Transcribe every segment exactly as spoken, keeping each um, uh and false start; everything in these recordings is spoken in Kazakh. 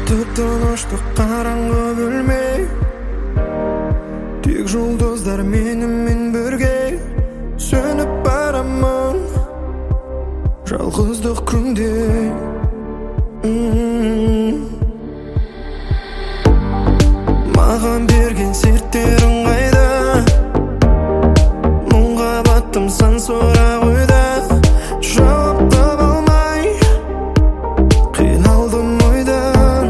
Тып-тыныштық қараңғы бөлме, тек жұлдыздар менімен бірге. Сөніп барамын жалғыздық күнде. Маған берген серттерің қайда? Мұңға баттым сан сұрақ ойда. Жауап таба алмай қиналдым ойдан.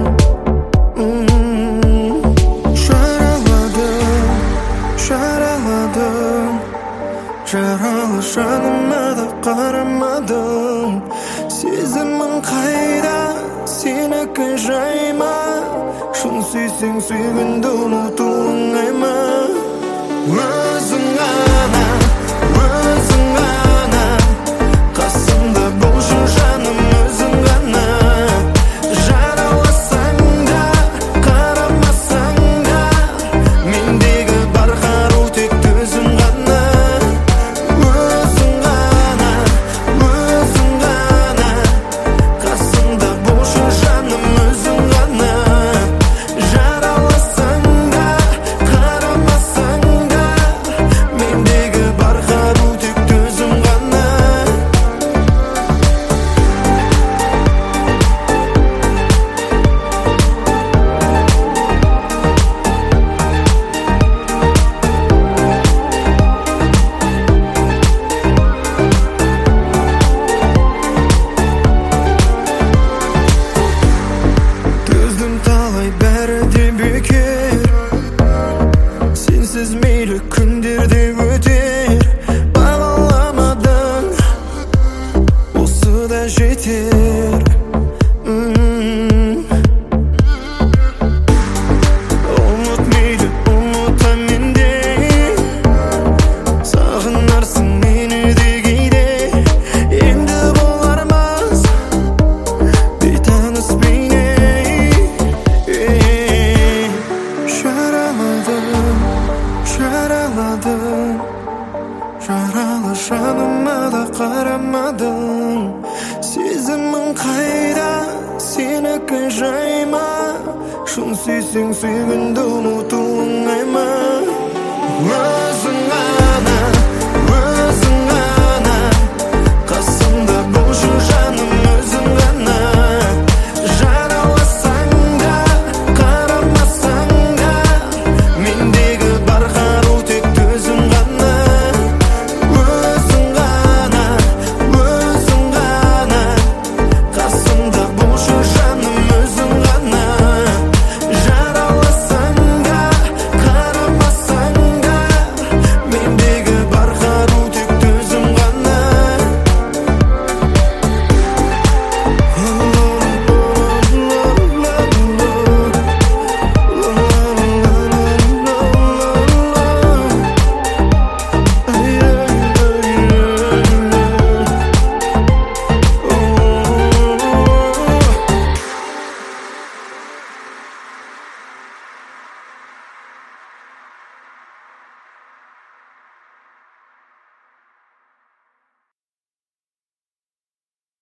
Жараладым, жараладым, жаралы жаныма да қарамадым. Сезімің қайда, сенікі жай ма? Шын сүйсең сүйгенді ұмыту оңай ма? Өзің ғана, өзің ғана қасымда болшы жаным, өзің ғана. Жараласаң да, қарамасаң да, мендегі бар қару тек төзім ғана. Өзің ғана, өзің ғана қасымда болшы жаным, өзің ғана. Жараласаң да, қарамасаң да, мендегі бар қару тек төзім ғана. Төздім талай, бәрі де бекер. Сенсіз мейлі күндер де өтер. Бағаламадың, осы да жетер. Ұмыт мейлі, ұмыта менде. Сағынарсың мені де кейде. Енді болармыз бейтаныс бейне. Жараладым, жараладым, жаралы жаныма да қарамадың. Сезімің қайда, сенікі жай ма? Шын сүйсең сүйгенді ұмыту оңай ма?